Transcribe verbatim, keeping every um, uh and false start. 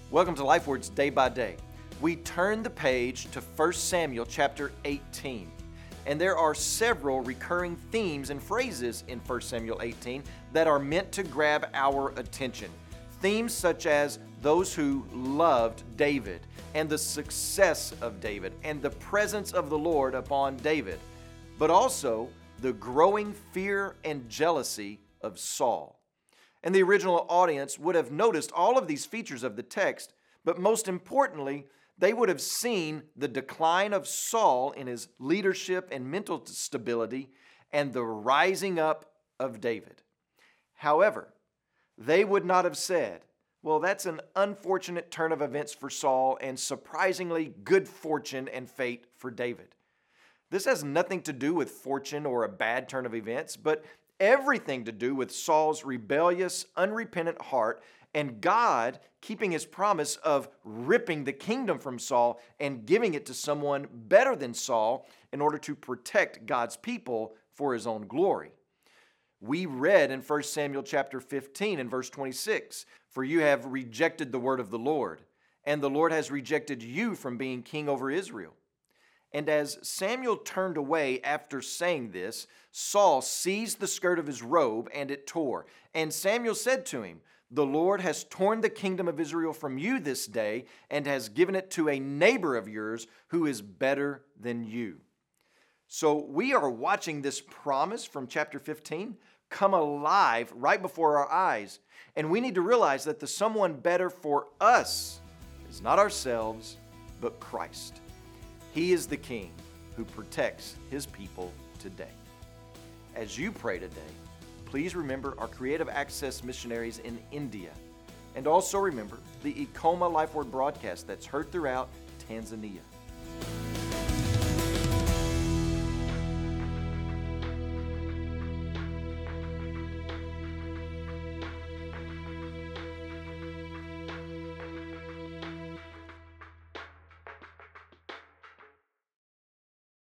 Welcome to Life Words Day by Day. We turn the page to First Samuel chapter eighteen. And there are several recurring themes and phrases in First Samuel eighteen that are meant to grab our attention. Themes such as those who loved David and the success of David and the presence of the Lord upon David, but also the growing fear and jealousy of Saul. And the original audience would have noticed all of these features of the text, but most importantly, they would have seen the decline of Saul in his leadership and mental stability and the rising up of David. However, they would not have said, well, that's an unfortunate turn of events for Saul and surprisingly good fortune and fate for David. This has nothing to do with fortune or a bad turn of events, but everything to do with Saul's rebellious, unrepentant heart and God keeping his promise of ripping the kingdom from Saul and giving it to someone better than Saul in order to protect God's people for his own glory. We read in First Samuel chapter fifteen and verse twenty-six, "For you have rejected the word of the Lord, and the Lord has rejected you from being king over Israel." And as Samuel turned away after saying this, Saul seized the skirt of his robe, and it tore. And Samuel said to him, "The Lord has torn the kingdom of Israel from you this day, and has given it to a neighbor of yours who is better than you." So we are watching this promise from chapter fifteen come alive right before our eyes. And we need to realize that the someone better for us is not ourselves, but Christ. He is the King who protects his people today. As you pray today, please remember our Creative Access missionaries in India. And also remember the Ikoma Life Word broadcast that's heard throughout Tanzania.